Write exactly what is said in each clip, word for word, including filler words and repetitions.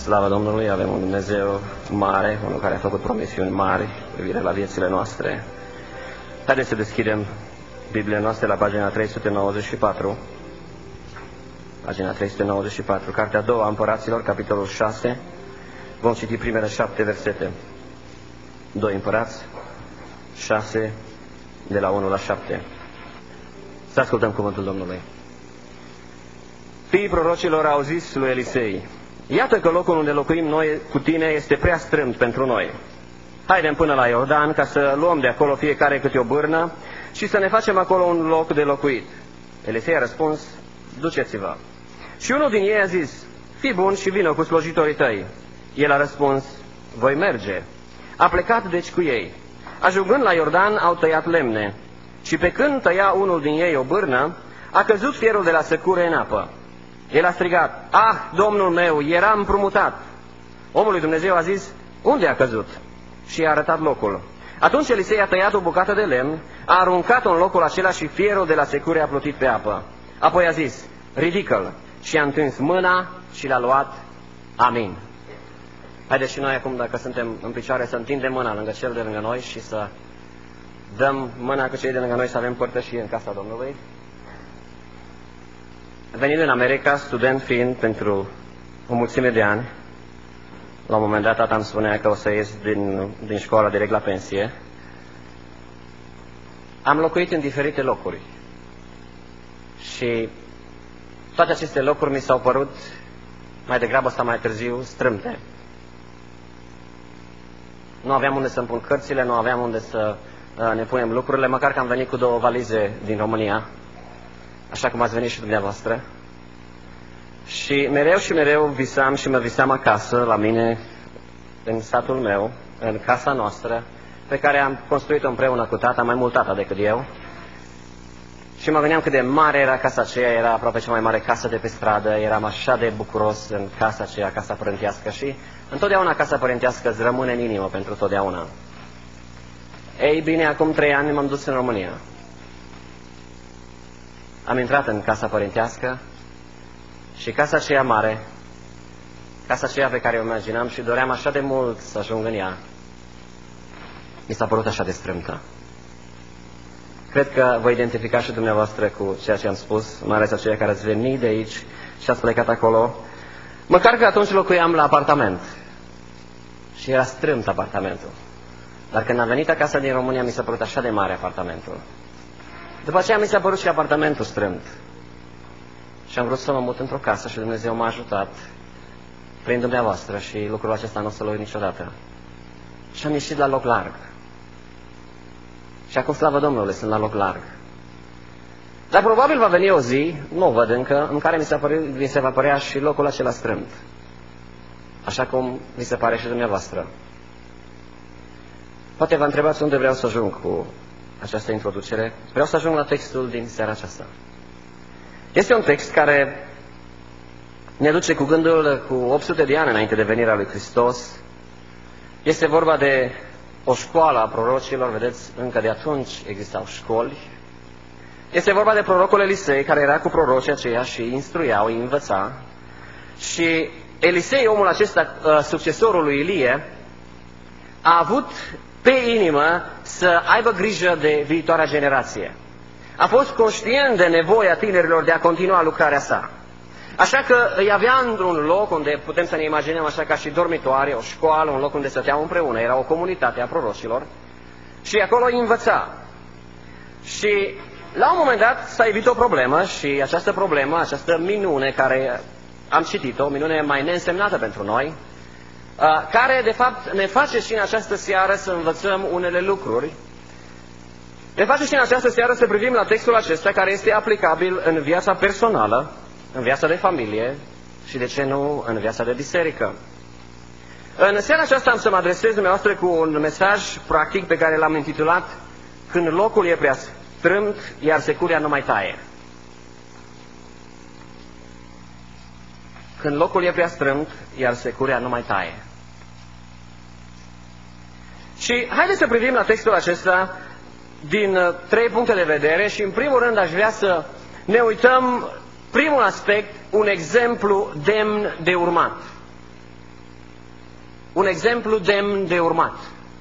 Slavă Domnului, avem un Dumnezeu mare, unul care a făcut promisiuni mari privire la viețile noastre. Haideți să deschidem Biblia noastră la pagina trei sute nouăzeci și patru. Pagina trei sute nouăzeci și patru, Cartea a doua a Împăraților, capitolul șase. Vom citi primele șapte versete. doi Împărați, șase, de la unu la șapte. Să ascultăm cuvântul Domnului. Fiii prorocilor au zis lui Elisei: iată că locul unde locuim noi cu tine este prea strâmt pentru noi. Haidem până la Iordan ca să luăm de acolo fiecare câte o bârnă și să ne facem acolo un loc de locuit. Elisei a răspuns: duceți-vă. Și unul din ei a zis: fii bun și vină cu slujitorii tăi. El a răspuns: voi merge. A plecat deci cu ei. Ajungând la Iordan, au tăiat lemne. Și pe când tăia unul din ei o bârnă, a căzut fierul de la secure în apă. El a strigat: ah, Domnul meu, era împrumutat. Omul lui Dumnezeu a zis: unde a căzut? Și i-a arătat locul. Atunci Elisei a tăiat o bucată de lemn, a aruncat-o în locul acela și fierul de la secure a plutit pe apă. Apoi a zis: ridică-l. Și a întins mâna și l-a luat. Amin. Haideți și noi acum, dacă suntem în picioare, să întindem mâna lângă cel de lângă noi și să dăm mâna cu cei de lângă noi, să avem părtășie în casa Domnului. Venind în America, student fiind pentru o mulțime de ani, la un moment dat tata îmi spunea că o să ies din, din școală direct la pensie. Am locuit în diferite locuri și toate aceste locuri mi s-au părut mai degrabă sau mai târziu strâmte. Nu aveam unde să-mi pun cărțile, nu aveam unde să uh, ne punem lucrurile, măcar că am venit cu două valize din România, așa cum ați venit și dumneavoastră. Și mereu și mereu visam și mă visam acasă, la mine, în satul meu, în casa noastră, pe care am construit-o împreună cu tata, mai mult tata decât eu. Și mă gândeam cât de mare era casa aceea, era aproape cea mai mare casă de pe stradă, eram așa de bucuros în casa aceea, casa părintească, și întotdeauna casa părintească îți rămâne în inimă pentru totdeauna. Ei bine, acum trei ani m-am dus în România. Am intrat în casa părintească și casa aceea mare, casa aceea pe care o imaginam și doream așa de mult să ajung în ea, mi s-a părut așa de strâmtă. Cred că vă identifica și dumneavoastră cu ceea ce am spus, mai ales aceia care ați venit de aici și ați plecat acolo. Măcar că atunci locuiam la apartament și era strâmt apartamentul. Dar când am venit acasă din România, mi s-a părut așa de mare apartamentul. După aceea mi s-a părut și apartamentul strâmt. Și am vrut să mă mut într-o casă și Dumnezeu m-a ajutat prin dumneavoastră și lucrul acesta nu o să-l uit niciodată. Și am ieșit la loc larg. Și acum, slavă Domnului, sunt la loc larg. Dar probabil va veni o zi, nu o văd încă, în care mi se, apăre, mi se va părea și locul acela strâmt. Așa cum mi se pare și dumneavoastră. Poate vă întrebați unde vreau să ajung cu această introducere. Vreau să ajung la textul din seara aceasta. Este un text care ne duce cu gândul cu opt sute de ani înainte de venirea lui Hristos. Este vorba de o școală a prorocilor, vedeți, încă de atunci existau școli. Este vorba de prorocul Elisei, care era cu prorocii aceia și îi instruia, îi învăța. Și Elisei, omul acesta, succesorul lui Ilie, a avut pe inimă să aibă grijă de viitoarea generație. A fost conștient de nevoia tinerilor de a continua lucrarea sa. Așa că îi avea într-un loc unde putem să ne imaginăm așa ca și dormitoare, o școală, un loc unde stăteau împreună, era o comunitate a prorocilor, și acolo îi învăța. Și la un moment dat s-a evit o problemă și această problemă, această minune care am citit-o, o minune mai neînsemnată pentru noi, care de fapt ne face și în această seară să învățăm unele lucruri. Ne face și în această seară să privim la textul acesta, care este aplicabil în viața personală, în viața de familie și, de ce nu, în viața de biserică. În seara aceasta am să mă adresez dumneavoastră cu un mesaj practic pe care l-am intitulat Când locul e prea strâmt, iar securea nu mai taie. Când locul e prea strâmt, iar securea nu mai taie. Și haideți să privim la textul acesta din trei puncte de vedere și, în primul rând, aș vrea să ne uităm, primul aspect, un exemplu demn de urmat. un exemplu demn de urmat.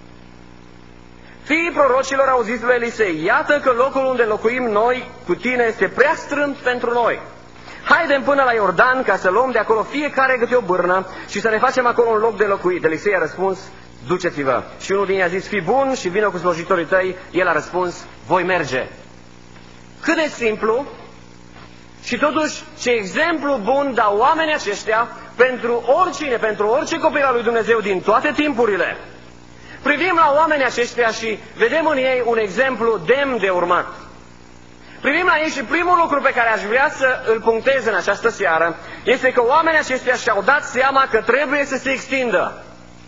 Fiii prorocilor au zis lui Elisei: iată că locul unde locuim noi cu tine este prea strâmt pentru noi. Haidem până la Iordan ca să luăm de acolo fiecare câte o bârnă și să ne facem acolo un loc de locuit. Elisei a răspuns: duceți-vă. Și unul din ei a zis: fii bun și vină cu slujitorii tăi. El a răspuns: voi merge. Cât de simplu și totuși ce exemplu bun dau oamenii aceștia pentru oricine, pentru orice copil al lui Dumnezeu din toate timpurile. Privim la oamenii aceștia și vedem în ei un exemplu demn de urmat. Privim la ei și primul lucru pe care aș vrea să îl punctez în această seară este că oamenii aceștia și-au dat seama că trebuie să se extindă.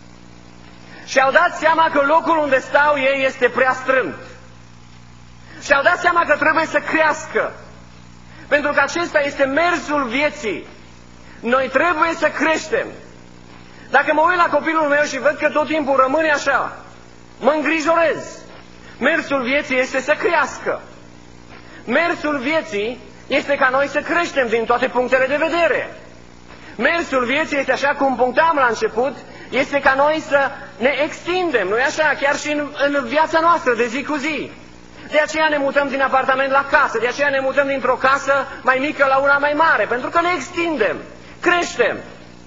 Și-au dat seama că locul unde stau ei este prea strâmt. Și-au dat seama că trebuie să crească. Pentru că acesta este mersul vieții. Noi trebuie să creștem. Dacă mă uit la copilul meu și văd că tot timpul rămâne așa, mă îngrijorez. Mersul vieții este să crească. Mersul vieții este ca noi să creștem din toate punctele de vedere. Mersul vieții este, așa cum punctam la început, este ca noi să ne extindem, nu-i așa? Chiar și în, în viața noastră de zi cu zi. De aceea ne mutăm din apartament la casă, de aceea ne mutăm dintr-o casă mai mică la una mai mare, pentru că ne extindem, creștem.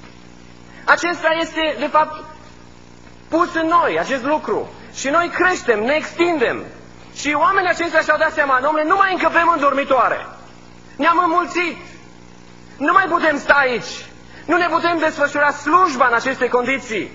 Acesta este, de fapt, pus în noi, acest lucru. Și noi creștem, ne extindem. Și oamenii aceștia și-au dat seama: dom'le, nu mai încăpem în dormitoare. Ne-am înmulțit. Nu mai putem sta aici. Nu ne putem desfășura slujba în aceste condiții.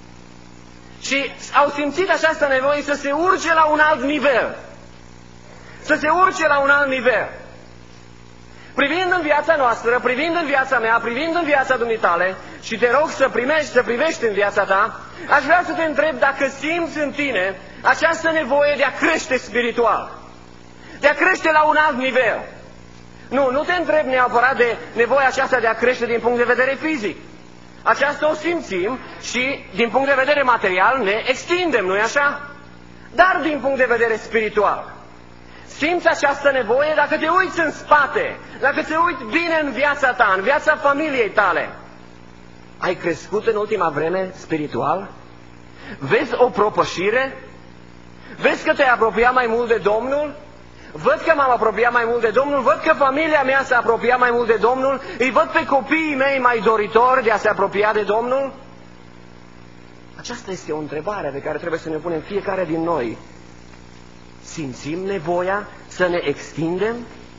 Și au simțit această nevoie să se urce la un alt nivel. Să se urce la un alt nivel. Privind în viața noastră, privind în viața mea, privind în viața dumitale, și te rog să primești, să privești în viața ta, aș vrea să te întreb dacă simți în tine această nevoie de a crește spiritual, de a crește la un alt nivel. Nu, nu te întreb neapărat de nevoia aceasta de a crește din punct de vedere fizic. Aceasta o simțim și din punct de vedere material ne extindem, nu-i așa? Dar din punct de vedere spiritual. Simți această nevoie dacă te uiți în spate, dacă te uiți bine în viața ta, în viața familiei tale. Ai crescut în ultima vreme spiritual? Vezi o propășire? Vezi că te-ai apropiat mai mult de Domnul? Văd că m-am apropiat mai mult de Domnul, văd că familia mea s-a apropiat mai mult de Domnul, îi văd pe copiii mei mai doritori de a se apropia de Domnul? Aceasta este o întrebare pe care trebuie să ne punem fiecare din noi. Simțim nevoia să ne extindem?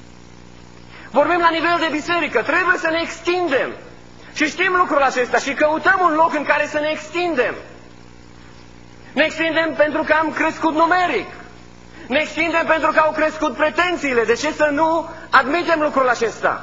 Vorbim la nivel de biserică, trebuie să ne extindem. Și știm lucrul acesta și căutăm un loc în care să ne extindem. Ne extindem pentru că am crescut numeric. Ne extindem pentru că au crescut pretențiile. De ce să nu admitem lucrul acesta?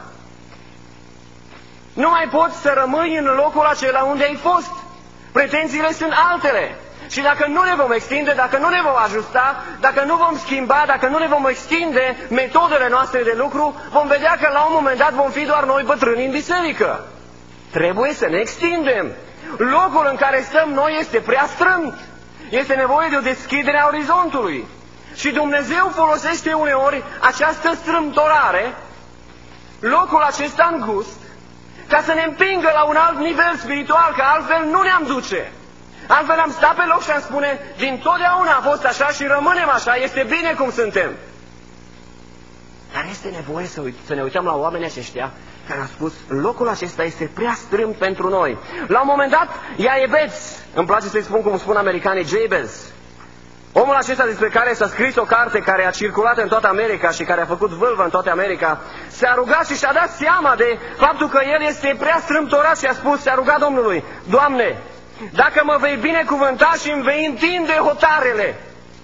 Nu mai poți să rămâi în locul acela unde ai fost. Pretențiile sunt altele. Și dacă nu ne vom extinde, dacă nu ne vom ajusta, dacă nu vom schimba, dacă nu ne vom extinde metodele noastre de lucru, vom vedea că la un moment dat vom fi doar noi bătrâni în biserică. Trebuie să ne extindem. Locul în care stăm noi este prea strâmt. Este nevoie de o deschidere a orizontului. Și Dumnezeu folosește uneori această strâmtorare, locul acesta îngust, ca să ne împingă la un alt nivel spiritual, că altfel nu ne-am duce. Altfel am stat pe loc și am spune: din totdeauna a fost așa și rămânem așa, este bine cum suntem. Dar este nevoie să, uit- să ne uităm la oamenii aceștia care au spus: locul acesta este prea strâmt pentru noi. La un moment dat, Iaebeț, îmi place să-i spun cum spun americanii, Jabez, omul acesta despre care s-a scris o carte care a circulat în toată America și care a făcut vâlvă în toată America, s-a rugat și și-a dat seama de faptul că el este prea strâmtorat și a spus, s-a rugat Domnului: Doamne, dacă mă vei binecuvânta și îmi vei întinde hotarele,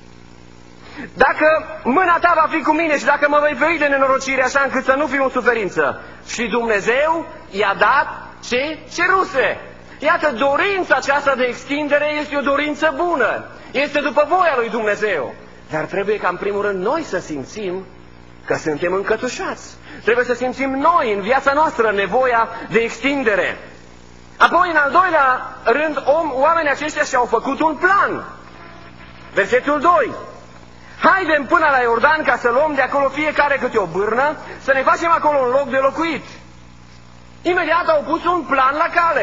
dacă mâna ta va fi cu mine și dacă mă vei feri de nenorocire așa încât să nu fiu în suferință. Și Dumnezeu i-a dat ce ceruse. Iată, dorința aceasta de extindere este o dorință bună. Este după voia lui Dumnezeu. Dar trebuie ca în primul rând noi să simțim că suntem încătușați. Trebuie să simțim noi în viața noastră nevoia de extindere. Apoi, în al doilea rând, om, oamenii aceștia și-au făcut un plan. Versetul doi. Haidem până la Iordan ca să luăm de acolo fiecare câte o bârnă, să ne facem acolo un loc de locuit. Imediat au pus un plan la cale.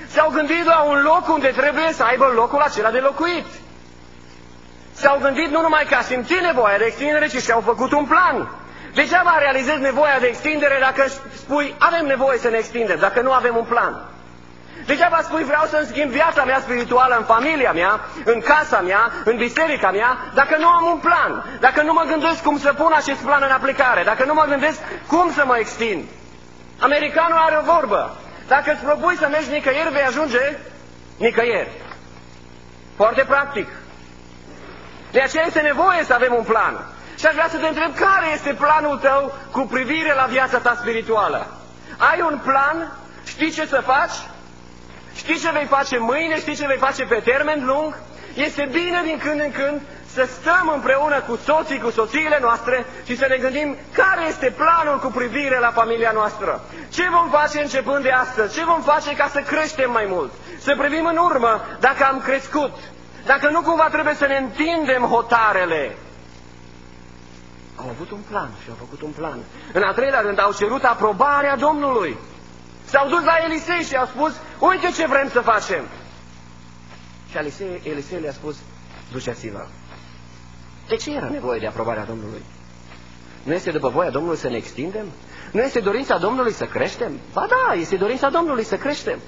S-au gândit la un loc unde trebuie să aibă locul acela de locuit. S-au gândit nu numai că a simțit nevoia de extindere, ci și-au făcut un plan. Degeaba realizezi nevoia de extindere dacă spui avem nevoie să ne extindem, dacă nu avem un plan. Degeaba spui vreau să-mi schimb viața mea spirituală în familia mea, în casa mea, în biserica mea, dacă nu am un plan, dacă nu mă gândesc cum să pun acest plan în aplicare, dacă nu mă gândesc cum să mă extind. Americanul are o vorbă. Dacă îți propui să mergi nicăieri, vei ajunge nicăieri. Foarte practic. De aceea este nevoie să avem un plan. Și aș vrea să te întreb care este planul tău cu privire la viața ta spirituală. Ai un plan? Știi ce să faci? Știi ce vei face mâine? Știi ce vei face pe termen lung? Este bine din când în când să stăm împreună cu soții, cu soțiile noastre și să ne gândim care este planul cu privire la familia noastră. Ce vom face începând de astăzi? Ce vom face ca să creștem mai mult? Să privim în urmă dacă am crescut. Dacă nu cumva trebuie să ne întindem hotarele. Au avut un plan și au făcut un plan. În al treilea rând au cerut aprobarea Domnului. S-au dus la Elisei și au spus, uite ce vrem să facem. Și Elisei, Elisei le-a spus, duceți-vă. De ce era nevoie de aprobarea Domnului? Nu este după voia Domnului să ne extindem? Nu este dorința Domnului să creștem? Ba da, este dorința Domnului să creștem.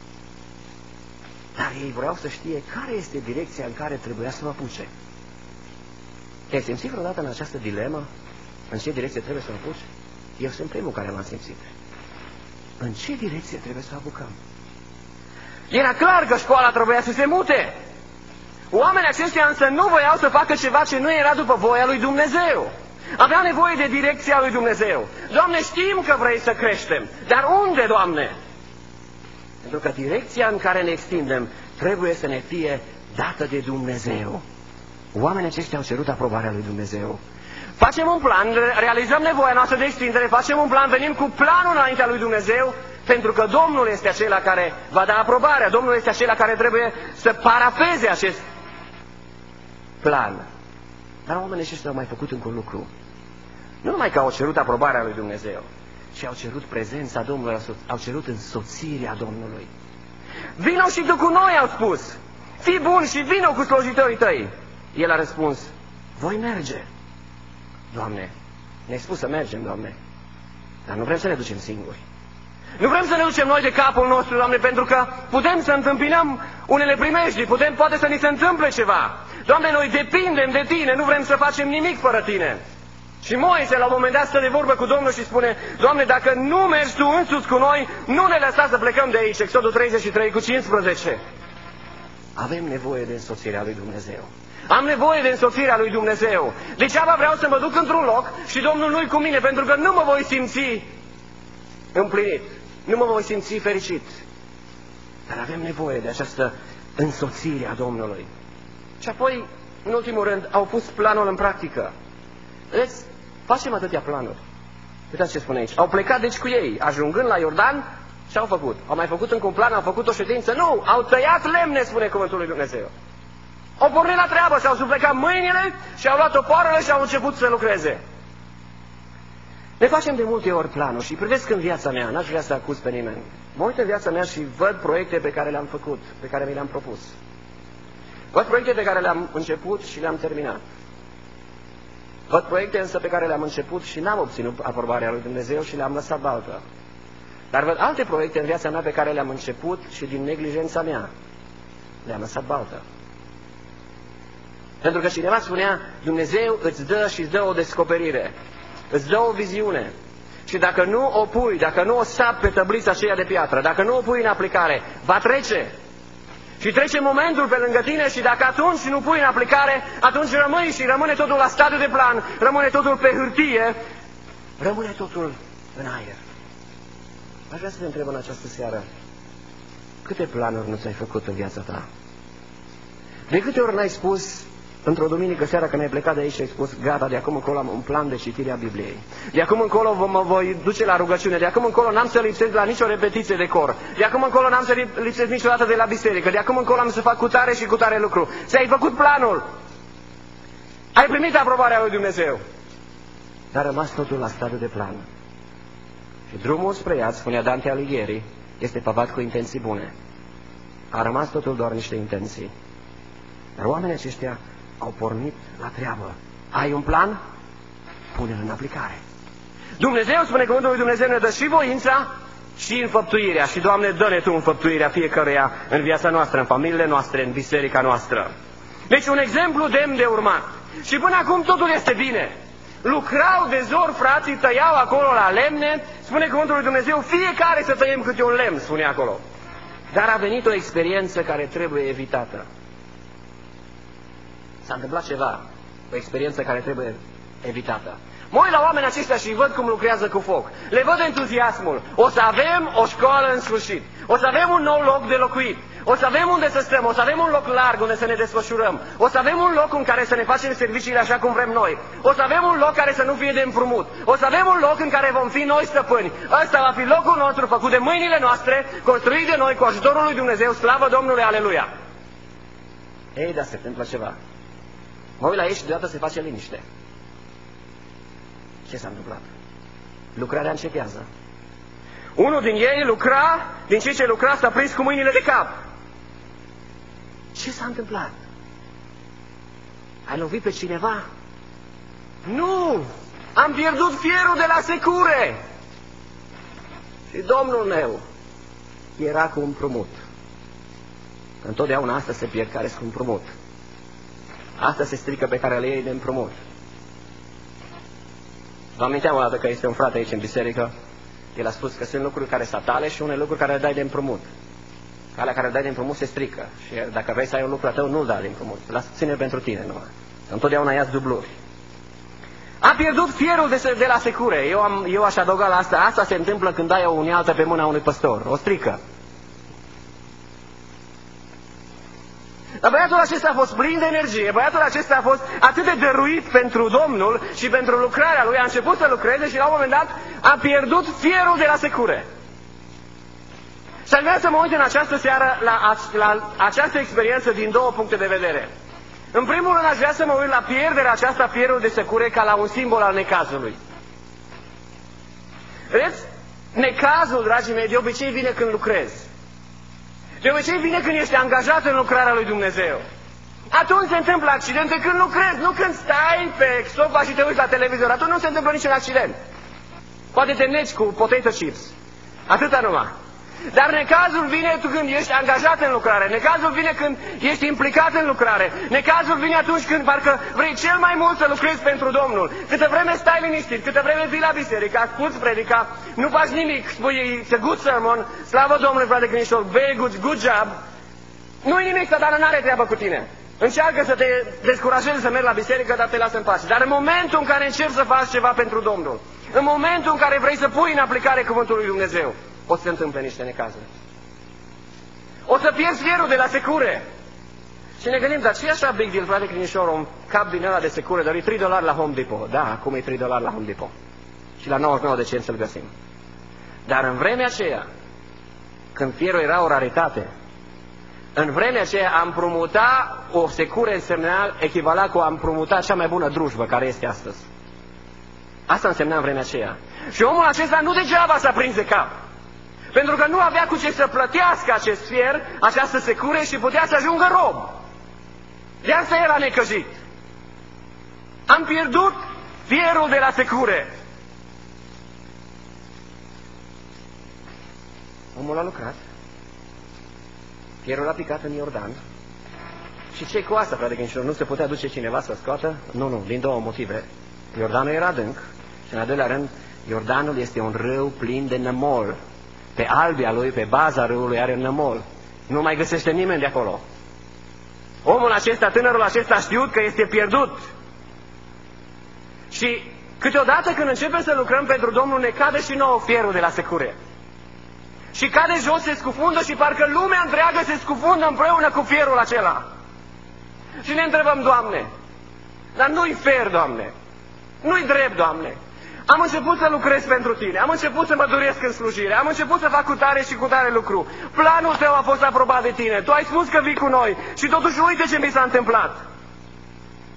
Dar ei vreau să știe care este direcția în care trebuia să mă apuce. Te-ai simțit vreodată în această dilemă? În ce direcție trebuie să mă apuci? Eu sunt primul care m-am simțit. În ce direcție trebuie să apucăm? Era clar că școala trebuia să se mute. Oamenii aceștia însă nu voiau să facă ceva ce nu era după voia lui Dumnezeu. Aveau nevoie de direcția lui Dumnezeu. Doamne, știm că vrei să creștem, dar unde, Doamne? Pentru că direcția în care ne extindem trebuie să ne fie dată de Dumnezeu. Oamenii aceștia au cerut aprobarea lui Dumnezeu. Facem un plan, realizăm nevoia noastră de extindere, facem un plan, venim cu planul înaintea lui Dumnezeu, pentru că Domnul este acela care va da aprobarea, Domnul este acela care trebuie să parafeze acest plan. Dar oamenii aceștia au mai făcut încă un lucru. Nu numai că au cerut aprobarea lui Dumnezeu, ci au cerut prezența Domnului, au cerut însoțirea Domnului. Vino și tu cu noi, au spus. Fii bun și vino cu slujitorii tăi. El a răspuns, voi merge. Doamne, ne-ai spus să mergem, Doamne, dar nu vrem să ne ducem singuri. Nu vrem să ne ducem noi de capul nostru, Doamne, pentru că putem să întâmpinăm unele primejdii, putem poate să ni se întâmple ceva. Doamne, noi depindem de Tine, nu vrem să facem nimic fără Tine. Și Moise la un moment dat stă de vorbă cu Domnul și spune, Doamne, dacă nu mergi Tu însuți cu noi, nu ne lăsa să plecăm de aici. Exodul treizeci și trei cu cincisprezece. Avem nevoie de însoțirea lui Dumnezeu. Am nevoie de însoțirea lui Dumnezeu. Degeaba vreau să mă duc într-un loc și Domnul nu-i cu mine, pentru că nu mă voi simți împlinit. Nu mă voi simți fericit. Dar avem nevoie de această însoțire a Domnului. Și apoi, în ultimul rând, au pus planul în practică. Vedeți, facem atâtea planuri. Uitați ce spune aici. Au plecat deci cu ei, ajungând la Iordan, și au făcut. Au mai făcut încă un plan, au făcut o ședință. Nu, au tăiat lemne, spune cuvântul lui Dumnezeu. Au pornit la treabă, și-au suplecat mâinile și au luat topoarele și au început să lucreze. Ne facem de multe ori planuri și privesc în viața mea, n-aș vrea să acuz pe nimeni. Mă uit în viața mea și văd proiecte pe care le-am făcut, pe care mi le-am propus. Văd proiecte pe care le-am început și le-am terminat. Văd proiecte însă pe care le-am început și n-am obținut aprobarea lui Dumnezeu și le-am lăsat baltă. Dar văd alte proiecte în viața mea pe care le-am început și din neglijența mea le-am lăsat baltă. Pentru că cineva spunea, Dumnezeu îți dă și îți dă o descoperire, îți dă o viziune. Și dacă nu o pui, dacă nu o sapi pe tăblița aceea de piatră, dacă nu o pui în aplicare, va trece. Și trece momentul pe lângă tine și dacă atunci nu pui în aplicare, atunci rămâi și rămâne totul la stadiu de plan, rămâne totul pe hârtie, rămâne totul în aer. Aș vrea să te întreb în această seară, câte planuri nu ți-ai făcut în viața ta? De câte ori n-ai spus, într-o duminică seara când ai plecat de aici și ai spus, gata, de acum încolo am un plan de citire a Bibliei. De acum încolo mă voi duce la rugăciune. De acum încolo n-am să lipsesc la nicio repetiție de cor. De acum încolo n-am să lipsesc niciodată de la biserică. De acum încolo am să fac cu tare și cu tare lucru. Ți-ai făcut planul. Ai primit aprobarea lui Dumnezeu. Dar a rămas totul la stadiu de plan. Și drumul spre iad, spunea Dante Alighieri, este pavat cu intenții bune. A rămas totul doar niște intenții. Dar oamenii aceștia au pornit la treabă. Ai un plan? Pune-l în aplicare. Dumnezeu, spune cuvântul lui Dumnezeu, ne dă și voința și înfăptuirea. Și, Doamne, dă-ne Tu înfăptuirea fiecăruia în viața noastră, în familiile noastre, în biserica noastră. Deci un exemplu demn de urmat. Și până acum totul este bine. Lucrau de zor frații, tăiau acolo la lemne, spune cuvântul lui Dumnezeu, fiecare să tăiem câte un lemn, spune acolo. Dar a venit o experiență care trebuie evitată. S-a întâmplat ceva, o experiență care trebuie evitată. Mă uit la oamenii aceștia și văd cum lucrează cu foc. Le văd entuziasmul. O să avem o școală în sfârșit. O să avem un nou loc de locuit. O să avem unde să stăm. O să avem un loc larg unde să ne desfășurăm. O să avem un loc în care să ne facem serviciile așa cum vrem noi. O să avem un loc care să nu fie de împrumut. O să avem un loc în care vom fi noi stăpâni. Ăsta va fi locul nostru făcut de mâinile noastre, construit de noi cu ajutorul lui Dumnezeu. Slavă Domnului, aleluia! Ei, dar se întâmplă ceva. Mă uit la ei și deodată se face liniște. Ce s-a întâmplat? Lucrarea încetează. Unul din ei lucra, din cei ce lucra s-a prins cu mâinile de cap. Ce s-a întâmplat? Ai lovit pe cineva? Nu! Am pierdut fierul de la secure! Și Domnul meu era cu împrumut. Întotdeauna asta se pierd care sunt cu împrumut. Asta se strică pe care le iei de împrumut. Vă aminteam o dată că este un frate aici în biserică. El a spus că sunt lucruri care sunt tale și unele lucruri care le dai de împrumut. Alea care le dai de împrumut se strică. Și dacă vrei să ai un lucru a tău, nu-l da de împrumut. Lasă, ține pentru tine numai. Întotdeauna ia-ți dubluri. A pierdut fierul de, de la secure. Eu, am, eu aș adăuga la asta. Asta se întâmplă când dai o unealtă pe mâna unui păstor. O strică. Dar băiatul acesta a fost plin de energie, băiatul acesta a fost atât de dăruit pentru Domnul și pentru lucrarea lui, a început să lucreze și la un moment dat a pierdut fierul de la secure. Și aș vrea să mă uit în această seară la, la această experiență din două puncte de vedere. În primul rând aș vrea să mă uit la pierderea aceasta fierul de secure ca la un simbol al necazului. Vedeți? Necazul, dragii mei, de obicei vine când lucrezi. De obicei vine când ești angajat în lucrarea lui Dumnezeu. Atunci se întâmplă accidente când lucrezi, nu când stai pe sofa și te uiți la televizor. Atunci nu se întâmplă niciun accident. Poate te neci cu potato chips. Atâta numai. Dar necazul vine când ești angajat în lucrare. Necazul vine când ești implicat în lucrare. Necazul vine atunci când parcă vrei cel mai mult să lucrezi pentru Domnul. Câtă vreme stai liniștit, câtă vreme vii la biserică, asculți predica, nu faci nimic, spui it's a good sermon, slavă Domnului, frate Crinișor, very good, good job. Nu-i nimic, Satanul n-are treabă cu tine. Încearcă să te descurajezi să mergi la biserică, dar te lasă în pace. Dar în momentul în care încerci să faci ceva pentru Domnul, în momentul în care vrei să pui în aplicare cuvântul lui Dumnezeu, o să se întâmple niște necazuri. O să pierzi fierul de la secure. Și ne gândim, dar ce e așa big deal, frate Crinișor, un cap din ăla de secure, dar e trei dolari la Home Depot. Da, acum e trei dolari la Home Depot. Și la nouăzeci și nouă de cenți să-l găsim. Dar în vremea aceea, când fierul era o raritate, în vremea aceea a împrumuta o secure însemna echivala cu a împrumuta cea mai bună drujbă care este astăzi. Asta însemna în vremea aceea. Și omul acesta nu degeaba s-a prins de cap. Pentru că nu avea cu ce să plătească acest fier, această secure și putea să ajungă rob. De asta era necăjit. Am pierdut fierul de la secure. Omul a lucrat. Fierul a picat în Iordan. Și ce cu asta, frate Ghinșor? Nu se putea duce cineva să scoată? Nu, nu, din două motive. Iordanul era adânc și în al doilea rând, Iordanul este un râu plin de nămol. Pe albia lui, pe baza râului are un nămol. Nu mai găsește nimeni de acolo. Omul acesta, tânărul acesta a știut că este pierdut. Și câteodată când începem să lucrăm pentru Domnul, ne cade și nouă fierul de la secure. Și cade jos, se scufundă și parcă lumea întreagă se scufundă împreună cu fierul acela. Și ne întrebăm, Doamne, dar nu-i fair, Doamne, nu-i drept, Doamne. Am început să lucrez pentru Tine, am început să mă doresc în slujire, am început să fac cu tare și cu tare lucru. Planul Tău a fost aprobat de Tine, Tu ai spus că vii cu noi și totuși uite ce mi s-a întâmplat.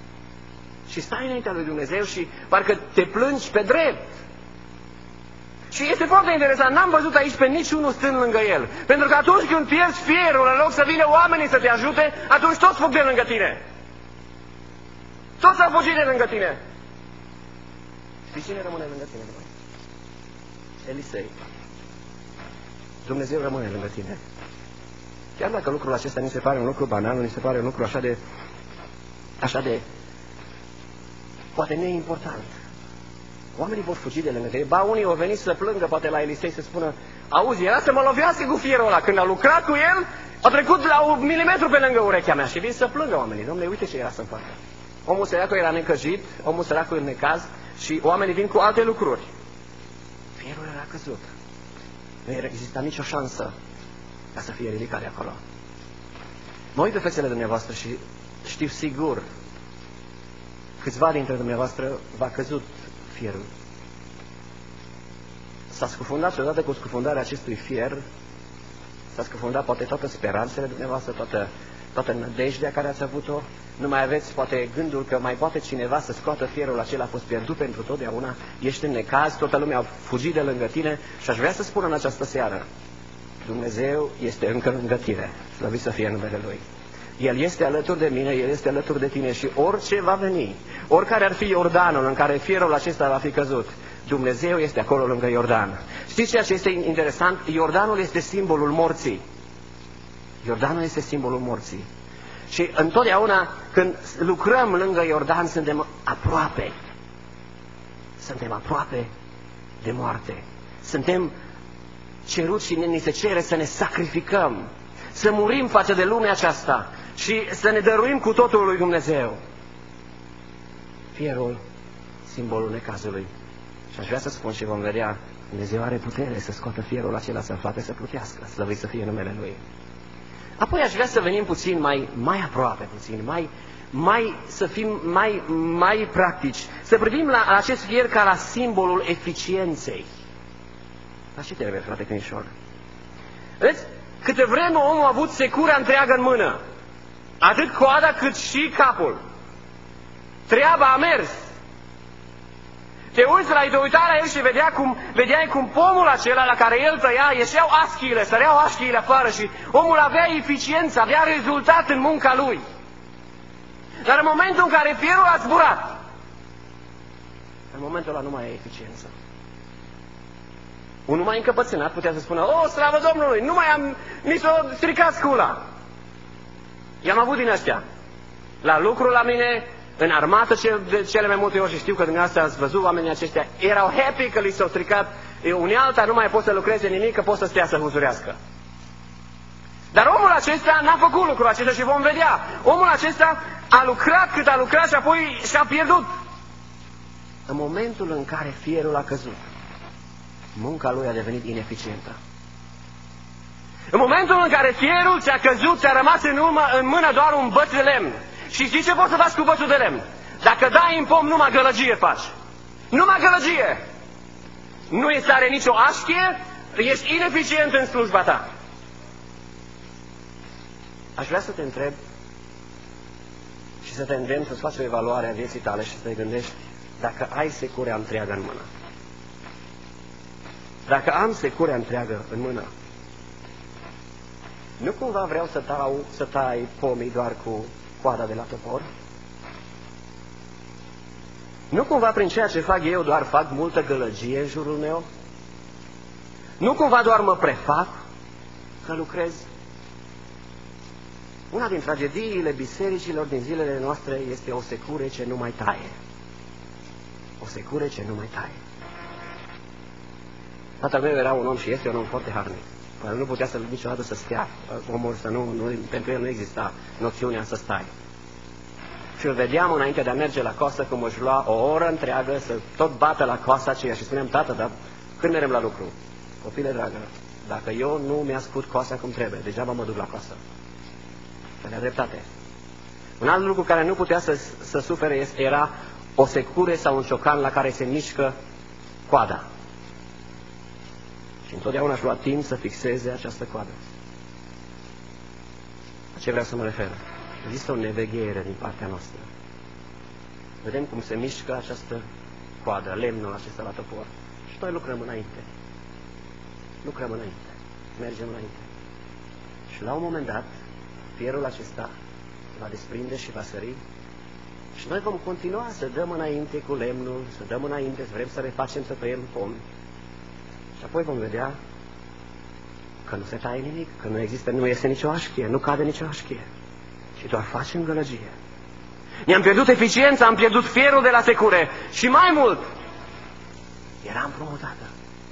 Și stai înaintea lui Dumnezeu și parcă te plângi pe drept. Și este foarte interesant, n-am văzut aici pe niciunul stând lângă el. Pentru că atunci când pierzi fierul, în loc să vină oamenii să te ajute, atunci toți fug de lângă tine. Toți au fugit de lângă tine. Știi cine rămâne lângă tine? Elisei. Dumnezeu rămâne lângă tine. Chiar dacă lucrul acesta ni se pare un lucru banal, ni se pare un lucru așa de, așa de, poate neimportant. Oamenii vor fugi de lângă tine. Ba, unii au venit să plângă, poate la Elisei, să spună, auzi, era să mă lovească cu fierul ăla. Când a lucrat cu el, a trecut la un milimetru pe lângă urechea mea și vin să plângă oamenii. Dom'le, uite ce era să-mi facă. Omul săracul era necăjit, omul săracul în necaz și oamenii vin cu alte lucruri. Fierul era căzut. Nu exista nicio șansă ca să fie ridicat de acolo. Mă uit pe fețele dumneavoastră și știu sigur câțiva dintre dumneavoastră v-a căzut fierul. S-a scufundat și odată cu scufundarea acestui fier s-a scufundat poate toată speranțele dumneavoastră, toată, toată nădejdea care ați avut-o. Nu mai aveți poate gândul că mai poate cineva să scoată fierul acela, a fost pierdut pentru totdeauna, ești în necaz, toată lumea a fugit de lângă tine și aș vrea să spun în această seară, Dumnezeu este încă lângă tine, slăvit să fie numele Lui. El este alături de mine, El este alături de tine și orice va veni, oricare ar fi Iordanul în care fierul acesta va fi căzut, Dumnezeu este acolo lângă Iordan. Știți ceea ce este interesant? Iordanul este simbolul morții. Iordanul este simbolul morții. Și întotdeauna când lucrăm lângă Iordan suntem aproape. Suntem aproape de moarte. Suntem ceruți și ni se cere să ne sacrificăm, să murim față de lumea aceasta și să ne dăruim cu totul lui Dumnezeu. Fierul, simbolul necazului. Și aș vrea să spun și vom vedea, Dumnezeu are putere să scoată fierul acela, să-l facă să plutească, slăvit să fie numele Lui. Apoi aș vrea să venim puțin mai, mai aproape, puțin, mai, mai, să fim mai, mai practici, să privim la acest fier ca la simbolul eficienței. La ce trebuie, frate Cănișor? Vedeți? Câte vreme omul a avut secura întreagă în mână, atât coada cât și capul. Treaba a mers. Te uiți la, te uita la el și vedea cum, vedeai cum pomul acela la care el tăia, ieșeau aschiile, săreau aschiile afară și omul avea eficiență, avea rezultat în munca lui. Dar în momentul în care fierul a zburat, în momentul ăla nu mai e eficiență. Unul mai încăpățânat putea să spună, o, slavă Domnului, nu mai am, mi s-o stricat scula. I-am avut din astea. La lucru la mine, în armată de cele mai multe ori, și știu că dumneavoastră ați văzut oamenii aceștia, erau happy că li s-au stricat unealta, nu mai pot să lucreze nimic, că pot să stea să huzurească. Dar omul acesta n-a făcut lucrul acesta și vom vedea. Omul acesta a lucrat cât a lucrat și apoi și-a pierdut. În momentul în care fierul a căzut, munca lui a devenit ineficientă. În momentul în care fierul ți-a căzut, ți-a rămas în, urmă, în mână doar un băț de lemn. Și știi ce poți să faci cu bățul de lemn? Dacă dai în pom, numai gălăgie faci. Numai gălăgie. Nu îți are nicio așchie, ești ineficient în slujba ta. Aș vrea să te întreb și să te îndemn să-ți faci o evaluare a vieții tale și să te gândești dacă ai securea întreagă în mână. Dacă am securea întreagă în mână, nu cumva vreau să, tau, să tai pomii doar cu coada de la topor? Nu cumva prin ceea ce fac eu doar fac multă gălăgie în jurul meu? Nu cumva doar mă prefac că lucrez? Una din tragediile bisericilor din zilele noastre este o secure ce nu mai taie. O secure ce nu mai taie. Tatăl meu era un om și este un om foarte harnic. Păi nu putea să niciodată să stea. Omul să nu, nu, pentru el nu exista noțiunea să stai. Și îl vedeam înainte de a merge la coasă cum își lua o oră întreagă să tot bată la coasa aceea și spuneam, tată, dar când mergem la lucru? Copile dragă, dacă eu nu mi-ascult coasa cum trebuie, degeaba mă duc la coasă. Avea dreptate. Un alt lucru care nu putea să, să sufere era o secure sau un ciocan la care se mișcă coada. Și întotdeauna își lua timp să fixeze această coadă. La ce vreau să mă refer? Există o neveghere din partea noastră. Vedem cum se mișcă această coadă, lemnul acesta la topor. Și noi lucrăm înainte. lucrăm înainte, mergem înainte. Și la un moment dat, fierul acesta va desprinde și va sări și noi vom continua să dăm înainte cu lemnul, să dăm înainte, să vrem să refacem, să tăiem pomi. Și apoi vom vedea că nu se taie nimic, că nu există, nu iese nicio așchie, nu cade nicio așchie, și doar facem gălăgie. Ne-am pierdut eficiența, am pierdut fierul de la secure și mai mult, era împrumutată.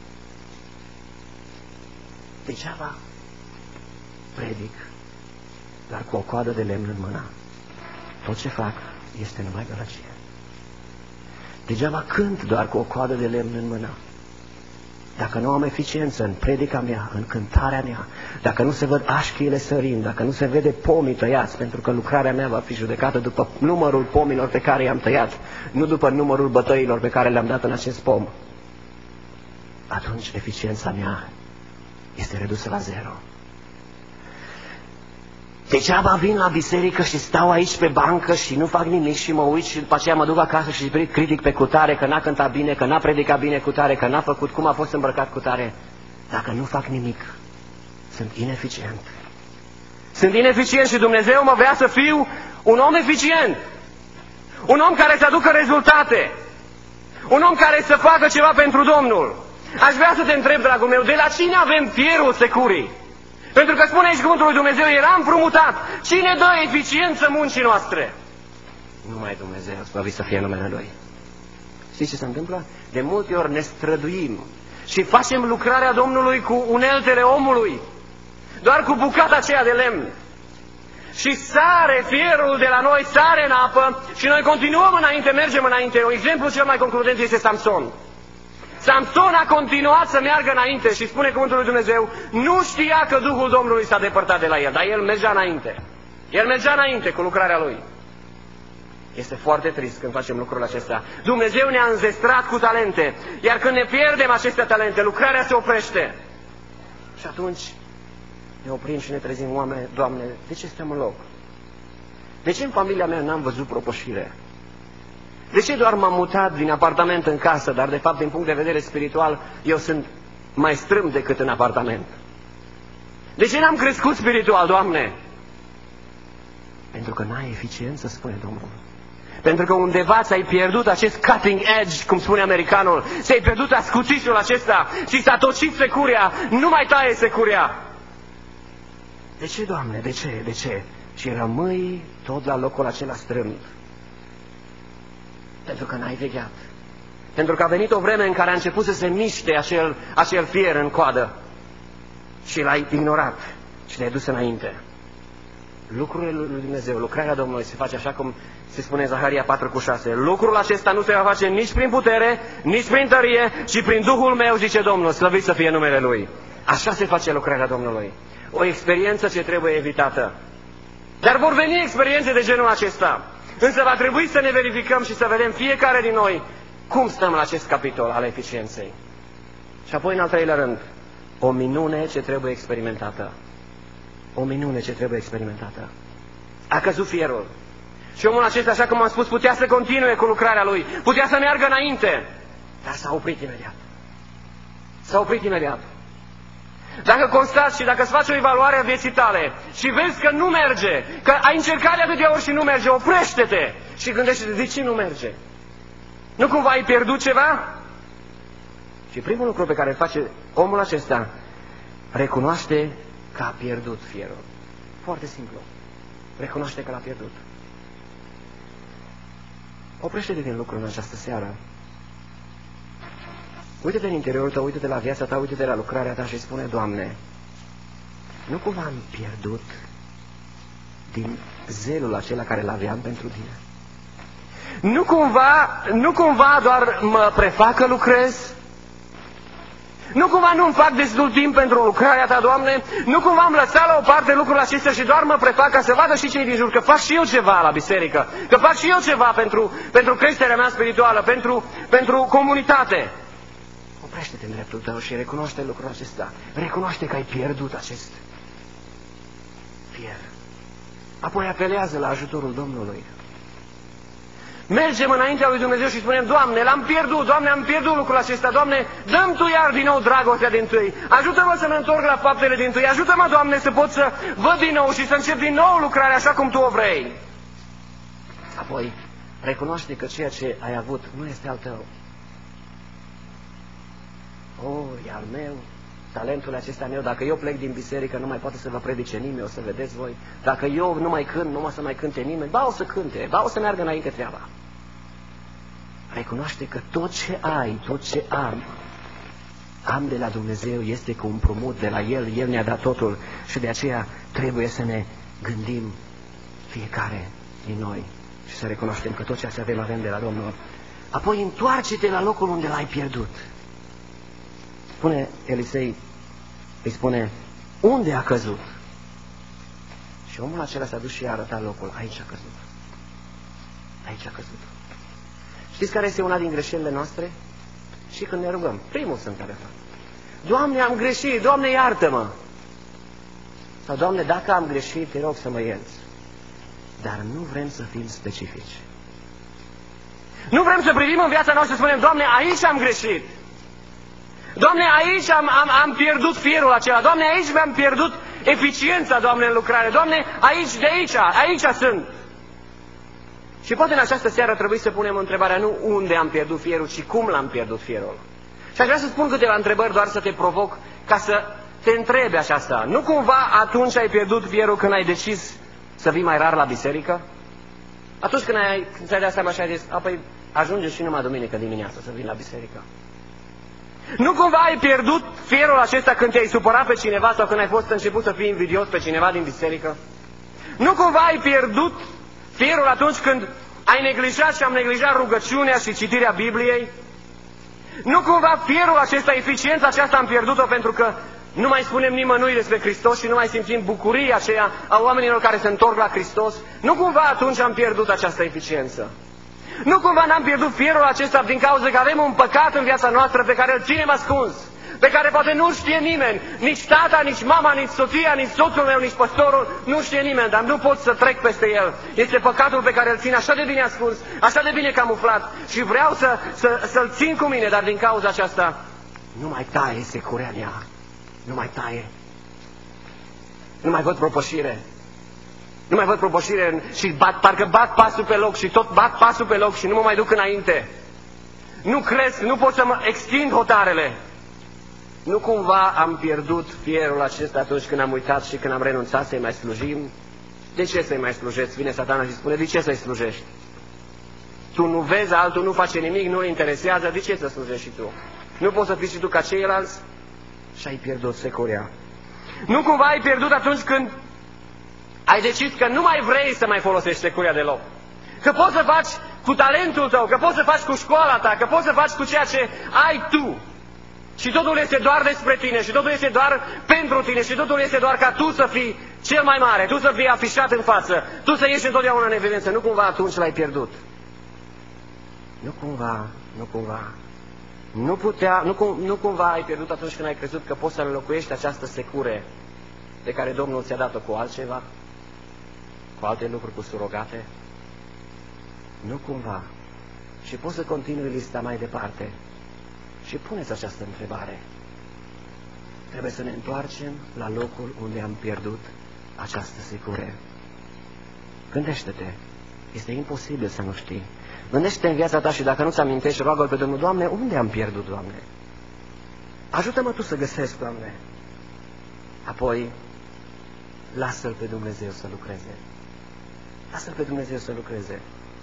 Degeaba predic, dar cu o coadă de lemn în mână. Tot ce fac este numai gălăgie. Degeaba cânt doar cu o coadă de lemn în mână. Dacă nu am eficiență în predica mea, în cântarea mea, dacă nu se văd așchiile sărind, dacă nu se vede pomii tăiați, pentru că lucrarea mea va fi judecată după numărul pomilor pe care i-am tăiat, nu după numărul bătăilor pe care le-am dat în acest pom, atunci eficiența mea este redusă la zero. Degeaba vin la biserică și stau aici pe bancă și nu fac nimic și mă uit și după aceea mă duc acasă și critic pe cutare că n-a cântat bine, că n-a predicat bine cutare, că n-a făcut cum a fost îmbrăcat cutare. Dacă nu fac nimic, sunt ineficient. Sunt ineficient și Dumnezeu mă vrea să fiu un om eficient. Un om care să aducă rezultate. Un om care să facă ceva pentru Domnul. Aș vrea să te întreb, dragul meu, de la cine avem fierul securii? Pentru că spune aici cuvântul lui Dumnezeu, era împrumutat. Cine dă eficiență muncii noastre? Numai Dumnezeu, slăvit să fie numele Lui. Știți ce se întâmplă? De multe ori ne străduim și facem lucrarea Domnului cu uneltele omului, doar cu bucata aceea de lemn. Și sare fierul de la noi, sare în apă și noi continuăm înainte, mergem înainte. Un exemplu cel mai concludent este Samson. Samson a continuat să meargă înainte și spune cuvântul lui Dumnezeu, nu știa că Duhul Domnului s-a depărtat de la el, dar el mergea înainte. El mergea înainte cu lucrarea lui. Este foarte trist când facem lucrul acesta. Dumnezeu ne-a înzestrat cu talente, iar când ne pierdem aceste talente, lucrarea se oprește. Și atunci ne oprim și ne trezim, oameni, Doamne, de ce stăm în loc? De ce în familia mea n-am văzut propășire? De ce doar m-am mutat din apartament în casă, dar de fapt din punct de vedere spiritual eu sunt mai strâmb decât în apartament? De ce n-am crescut spiritual, Doamne? Pentru că n-ai eficiență, spune Domnul. Pentru că undeva ți-ai pierdut acest cutting edge, cum spune americanul, ți-ai pierdut ascuțișul acesta și s-a tocit securia, nu mai taie securia. De ce, Doamne, de ce, de ce? Și rămâi tot la locul acela strâmb. Pentru că n-ai vegheat. Pentru că a venit o vreme în care a început să se miște acel, acel fier în coadă și l-ai ignorat și le-ai dus înainte. Lucrurile lui Dumnezeu, lucrarea Domnului se face așa cum se spune în Zaharia patru cu șase. Lucrul acesta nu se va face nici prin putere, nici prin tărie, ci prin Duhul meu, zice Domnul, slăvit să fie numele Lui. Așa se face lucrarea Domnului. O experiență ce trebuie evitată. Dar vor veni experiențe de genul acesta. Însă va trebui să ne verificăm și să vedem fiecare din noi cum stăm la acest capitol al eficienței. Și apoi, în al treilea rând, o minune ce trebuie experimentată. O minune ce trebuie experimentată. A căzut fierul. Și omul acesta, așa cum am spus, putea să continue cu lucrarea lui. Putea să meargă înainte. Dar s-a oprit imediat. S-a oprit imediat. Dacă constați și dacă îți faci o evaluare a vieții tale și vezi că nu merge, că ai încercat de atâtea ori și nu merge, oprește-te și gândește-te, de ce nu merge? Nu cumva ai pierdut ceva? Și primul lucru pe care îl face omul acesta, recunoaște că a pierdut fierul. Foarte simplu. Recunoaște că l-a pierdut. Oprește-te din lucru în această seară. Uite-te în interiorul tău, uite-te la viața ta, uite-te la lucrarea ta și spune, Doamne, nu cumva am pierdut din zelul acela care l-aveam pentru Tine? Nu cumva, nu cumva doar mă prefac că lucrez? Nu cumva nu-mi fac destul timp pentru lucrarea Ta, Doamne? Nu cumva am lăsat la o parte lucrul acesta și doar mă prefac ca să vadă și cei din jur că fac și eu ceva la biserică, că fac și eu ceva pentru, pentru creșterea mea spirituală, pentru, pentru comunitate? Oprește-te în dreptul tău și recunoaște lucrul acesta. Recunoaște că ai pierdut acest fier. Apoi apelează la ajutorul Domnului. Mergem înaintea lui Dumnezeu și spunem, Doamne, l-am pierdut, Doamne, am pierdut lucrul acesta, Doamne, dă-mi Tu iar din nou dragostea dintâi, ajută-mă să mă întorc la faptele dintâi, ajută-mă, Doamne, să pot să văd din nou și să încep din nou lucrarea așa cum Tu o vrei. Apoi, recunoaște că ceea ce ai avut nu este al tău. O, e al meu, talentul acesta meu, dacă eu plec din biserică, nu mai poate să vă predice nimeni, o să vedeți voi. Dacă eu nu mai cânt, nu o să mai cânte nimeni, ba o să cânte, ba o să meargă înainte treaba. Recunoaște că tot ce ai, tot ce am, am de la Dumnezeu, este cu un împrumut de la El, El ne-a dat totul și de aceea trebuie să ne gândim fiecare din noi și să recunoaștem că tot ce avem, avem de la Domnul. Apoi întoarce-te la locul unde l-ai pierdut. Spune Elisei, îi spune, unde a căzut? Și omul acela s-a dus și i-a arătat locul, aici a căzut. Aici a căzut. Știți care este una din greșelile noastre? Și când ne rugăm, primul sunt care fac. Doamne, am greșit, Doamne, iartă-mă! Sau, Doamne, dacă am greșit, te rog să mă ierți. Dar nu vrem să fim specifici. Nu vrem să privim în viața noastră și să spunem, Doamne, aici am greșit. Doamne, aici am, am, am pierdut fierul acela. Doamne, aici mi-am pierdut eficiența, Doamne, în lucrare. Doamne, aici, de aici, aici sunt. Și poate în această seară trebuie să punem întrebarea nu unde am pierdut fierul, ci cum l-am pierdut fierul. Și aș vrea să spun câteva întrebări doar să te provoc ca să te întrebi aceasta. Nu cumva atunci ai pierdut fierul când ai decis să vii mai rar la biserică? Atunci când ai, când ți-ai dat seama și ai zis, apoi ajunge și numai duminică dimineața să vin la biserică. Nu cumva ai pierdut fierul acesta când te-ai supărat pe cineva sau când ai fost început să fii invidios pe cineva din biserică? Nu cumva ai pierdut fierul atunci când ai neglijat și am neglijat rugăciunea și citirea Bibliei? Nu cumva fierul acesta, eficiența aceasta am pierdut-o pentru că nu mai spunem nimănui despre Hristos și nu mai simțim bucuria aceea a oamenilor care se întorc la Hristos? Nu cumva atunci am pierdut această eficiență? Nu cumva n-am pierdut fierul acesta din cauza că avem un păcat în viața noastră pe care îl ținem ascuns, pe care poate nu știe nimeni, nici tata, nici mama, nici soția, nici soțul meu, nici păstorul, nu știe nimeni, dar nu pot să trec peste el. Este păcatul pe care îl țin așa de bine ascuns, așa de bine camuflat și vreau să, să, să-l țin cu mine, dar din cauza aceasta nu mai taie securea mea, nu mai taie, nu mai văd propășire. Nu mai văd propășire și bat, parcă bat pasul pe loc și tot bat pasul pe loc și nu mă mai duc înainte. Nu cresc, nu pot să mă extind hotarele. Nu cumva am pierdut fierul acesta atunci când am uitat și când am renunțat să-i mai slujim? De ce să-i mai slujeți? Vine Satana și spune, de ce să-i slujești? Tu nu vezi, altul nu face nimic, nu-l interesează, de ce să slujești și tu? Nu poți să fii și tu ca ceilalți? Și ai pierdut securia. Nu cumva ai pierdut atunci când ai decis că nu mai vrei să mai folosești securia deloc. Că poți să faci cu talentul tău, că poți să faci cu școala ta, că poți să faci cu ceea ce ai tu. Și totul este doar despre tine și totul este doar pentru tine și totul este doar ca tu să fii cel mai mare, tu să fii afișat în față, tu să ieși întotdeauna în evidență. Nu cumva atunci l-ai pierdut. Nu cumva, nu cumva. Nu putea, nu, cum, nu cumva ai pierdut atunci când ai crezut că poți să înlocuiești această secure de care Domnul ți-a dat-o cu altceva? Cu alte lucruri, cu surogate? Nu cumva. Și poți să continui lista mai departe. Și puneți această întrebare. Trebuie să ne întoarcem la locul unde am pierdut această secure. Gândește-te. Este imposibil să nu știi. Gândește-te în viața ta și dacă nu-ți amintești, roagă-L pe Domnul, Doamne, unde am pierdut, Doamne? Ajută-mă Tu să găsesc, Doamne. Apoi, lasă-L pe Dumnezeu să lucreze. Lasă-L pe Dumnezeu să lucreze.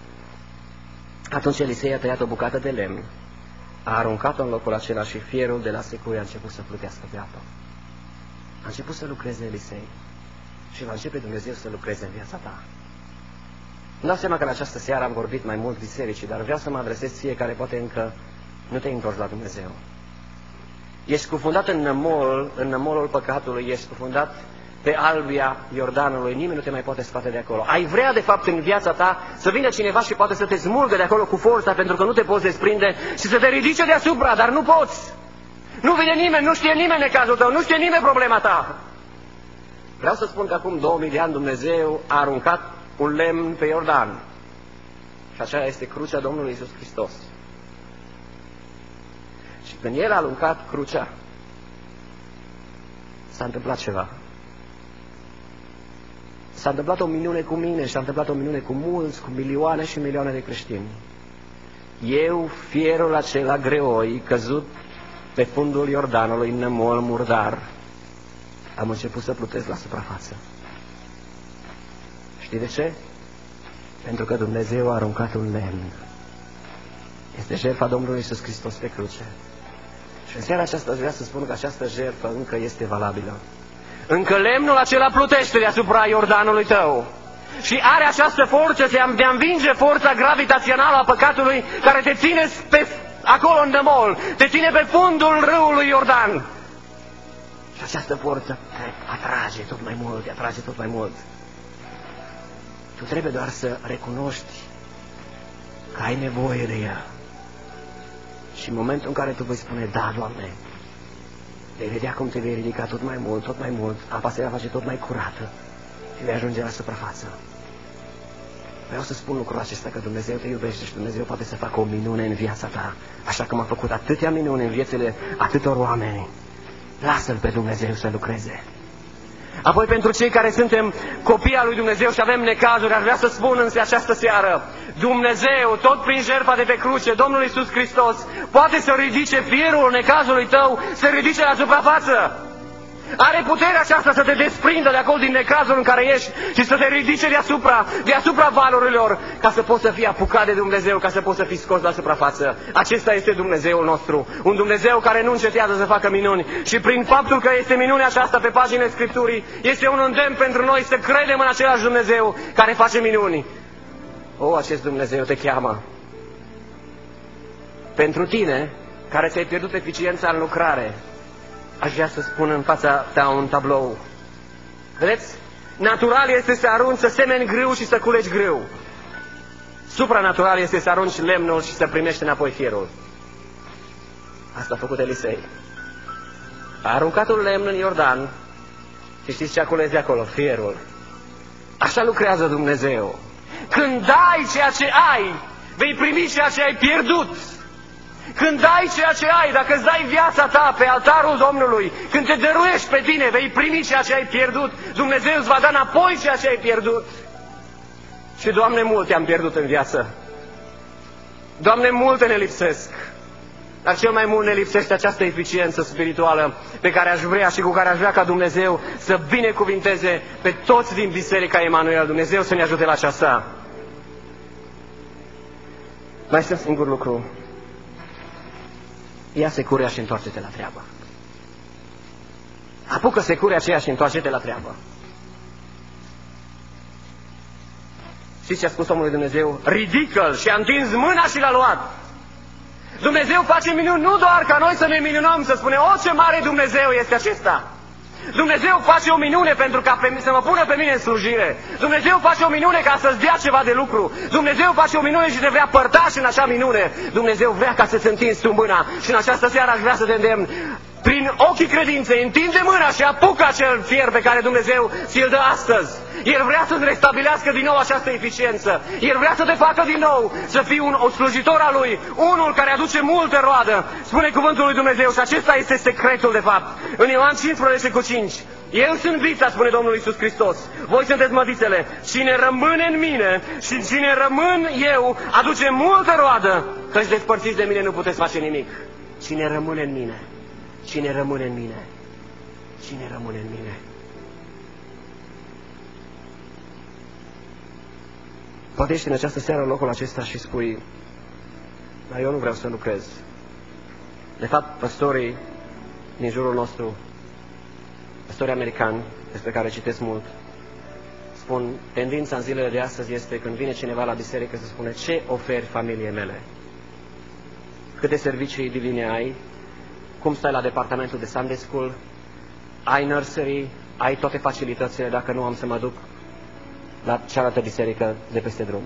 Atunci Elisei a tăiat o bucată de lemn, a aruncat-o în locul acela și fierul de la secure a început să plutească pe apă. A început să lucreze Elisei și va începe Dumnezeu să lucreze în viața ta. Îmi dau seama că în această seară am vorbit mai mult bisericii, dar vreau să mă adresez ție care poate încă nu te-ai întors la Dumnezeu. Ești scufundat în nămolul, în nămolul păcatului, ești scufundat pe albia Iordanului, nimeni nu te mai poate scoate de acolo. Ai vrea de fapt în viața ta să vină cineva și poate să te smulgă de acolo cu forța pentru că nu te poți desprinde și să te ridice deasupra, dar nu poți. Nu vine nimeni, nu știe nimeni necazul tău, nu știe nimeni problema ta. Vreau să spun că acum două mii de ani Dumnezeu a aruncat un lemn pe Iordan Și aceea este crucea Domnului Iisus Hristos. Și când El a aruncat crucea, s-a întâmplat ceva. S-a întâmplat o minune cu mine și s-a întâmplat o minune cu mulți, cu milioane și milioane de creștini. Eu, fierul acela greoi, căzut pe fundul Iordanului, nămol murdar, am început să plutesc la suprafață. Știi de ce? Pentru că Dumnezeu a aruncat un lemn. Este jertfa Domnului Iisus Hristos pe cruce. Și în seara aceasta aș vrea să spun că această jertfă încă este valabilă. Încă lemnul acela plutește deasupra Iordanului tău. Și are această forță de a învinge forța gravitațională a păcatului care te ține pe, acolo în nămol, te ține pe fundul râului Iordan. Și această forță te atrage tot mai mult, te atrage tot mai mult. Tu trebuie doar să recunoști că ai nevoie de ea. Și în momentul în care tu vei spune, da, Doamne, vei vedea cum te vei ridica tot mai mult, tot mai mult, apa se va face tot mai curată și vei ajunge la suprafață. Vreau să spun lucrul acesta, că Dumnezeu te iubește și Dumnezeu poate să facă o minune în viața ta, așa cum a făcut atâtea minuni în viețile atâtor oameni. Lasă-L pe Dumnezeu să lucreze. Apoi, pentru cei care suntem copii al lui Dumnezeu și avem necazuri, aș vrea să spun în această seară, Dumnezeu, tot prin jertfa de pe cruce, Domnul Iisus Hristos, poate să ridice fierul necazului tău, să ridice la suprafață. Are puterea aceasta să te desprindă de acolo din necazul în care ești și să te ridice deasupra, deasupra valurilor, ca să poți să fii apucat de Dumnezeu, ca să poți să fii scos la suprafață. Acesta este Dumnezeul nostru, un Dumnezeu care nu încetează să facă minuni. Și prin faptul că este minunea aceasta pe paginile Scripturii, este un îndemn pentru noi să credem în același Dumnezeu care face minuni. O, acest Dumnezeu te cheamă. Pentru tine, care ți-ai pierdut eficiența în lucrare, aș vrea să spun în fața ta un tablou. Vedeți? Natural este să arunci, să semeni grâu și să culegi grâu. Supranatural este să arunci lemnul și să primești înapoi fierul. Asta a făcut Elisei. A aruncat un lemn în Iordan și știți ce a cules de acolo? Fierul. Așa lucrează Dumnezeu. Când dai ceea ce ai, vei primi ceea ce ai pierdut. Când dai ceea ce ai, dacă îți dai viața ta pe altarul Domnului, când te dăruiești pe tine, vei primi ceea ce ai pierdut. Dumnezeu îți va da înapoi ceea ce ai pierdut. Și, Doamne, multe am pierdut în viață. Doamne, multe ne lipsesc. Dar cel mai mult ne lipsește această eficiență spirituală pe care aș vrea și cu care aș vrea ca Dumnezeu să binecuvinteze pe toți din Biserica Emanuel. Dumnezeu să ne ajute la aceasta. Mai este un singur lucru. Ia securea și întoarce-te la treabă. Apucă securea aceea și întoarce-te la treabă. Știți ce a spus omul lui Dumnezeu? Ridică-l! Și a întins mâna și l-a luat. Dumnezeu face minuni nu doar ca noi să ne minunăm, să spunem, o, ce mare Dumnezeu este acesta. Dumnezeu face o minune pentru ca pe, să mă pună pe mine în slujire. Dumnezeu face o minune ca să-ți dea ceva de lucru. Dumnezeu face o minune și te vrea părtași în acea minune. Dumnezeu vrea ca să-ți întinzi tu mâna. Și în această seară aș vrea să te îndemn. Prin ochii credinței, întinde mâna și apucă acel fier pe care Dumnezeu ți-l dă astăzi. El vrea să-ți restabilească din nou această eficiență. El vrea să te facă din nou să fii un, un slujitor al Lui, unul care aduce multă roadă. Spune cuvântul lui Dumnezeu și acesta este secretul de fapt. În Ioan cincisprezece cu cinci. Eu sunt vița, spune Domnul Iisus Hristos. Voi sunteți mădițele. Cine rămâne în mine și cine rămân eu, aduce multă roadă. Căci despărțiți de mine nu puteți face nimic. Cine rămâne în mine. Cine rămâne în mine? Cine rămâne în mine? Poate ești în această seară în locul acesta și spui, dar eu nu vreau să lucrez. De fapt, păstorii din jurul nostru, păstorii americani, despre care citesc mult, spun, tendința în zilele de astăzi este când vine cineva la biserică să spune, ce oferi familiei mele? Câte servicii divine ai? Cum stai la departamentul de Sunday School? Ai nursery? Ai toate facilitățile dacă nu am să mă duc la cealaltă biserică de peste drum?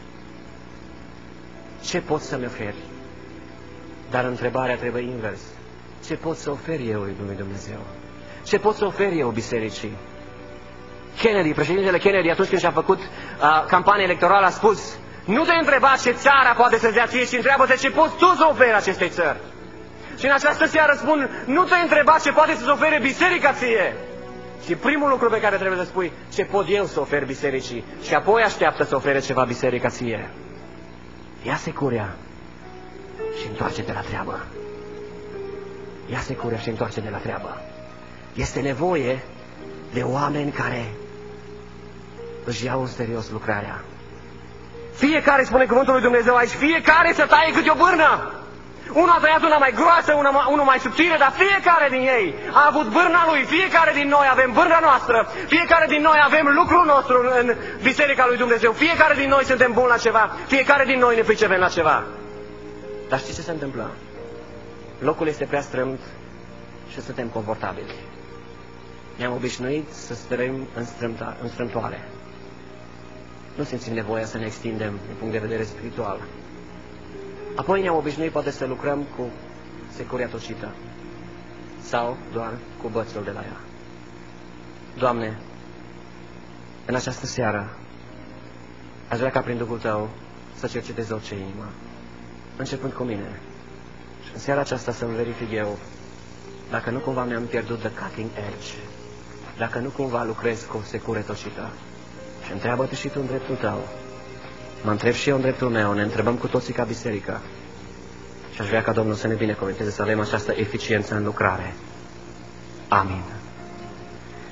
Ce poți să-mi oferi? Dar întrebarea trebuie invers. Ce pot să ofer eu lui Dumnezeu? Ce pot să ofer eu bisericii? Kennedy, președintele Kennedy, atunci când și-a făcut uh, campania electorală, a spus, Nu te întreba ce țara poate să-ți dea ție, ci întreabă-te ce poți tu să oferi acestei țări. Și în această seară spun, nu te întreba ce poate să-ți ofere biserica ție, ci primul lucru pe care trebuie să spui, ce pot eu să ofer bisericii, și apoi așteaptă să ofere ceva biserica ție. Ia securea și întoarce-te la treabă. Ia securea și întoarce-te la treabă. Este nevoie de oameni care își iau în serios lucrarea. Fiecare, spune cuvântul lui Dumnezeu aici, fiecare să taie câte o bârnă. Unul a tăiat una mai groasă, una, unul mai subțire, dar fiecare din ei a avut bârna lui. Fiecare din noi avem bârna noastră. Fiecare din noi avem lucrul nostru în, în biserica lui Dumnezeu. Fiecare din noi suntem buni la ceva. Fiecare din noi ne pricepem la ceva. Dar știți ce se întâmplă? Locul este prea strâmt și suntem confortabili. Ne-am obișnuit să stărăm în, strâmta, în strâmtoare. Nu simțim nevoia să ne extindem din punct de vedere spiritual. Apoi ne-am obișnuit poate să lucrăm cu securia tocită sau doar cu bățul de la ea. Doamne, în această seară aș vrea ca prin Duhul Tău să cercetezi orice inimă, începând cu mine. Și în seara aceasta să-mi verific eu dacă nu cumva mi-am pierdut the cutting edge, dacă nu cumva lucrez cu secure tocită. Și întreabă-te și tu în dreptul tău. Mă întreb și eu în dreptul meu, ne întrebăm cu toții ca biserică. Și aș vrea ca Domnul să ne binecuvânteze să avem această eficiență în lucrare. Amin.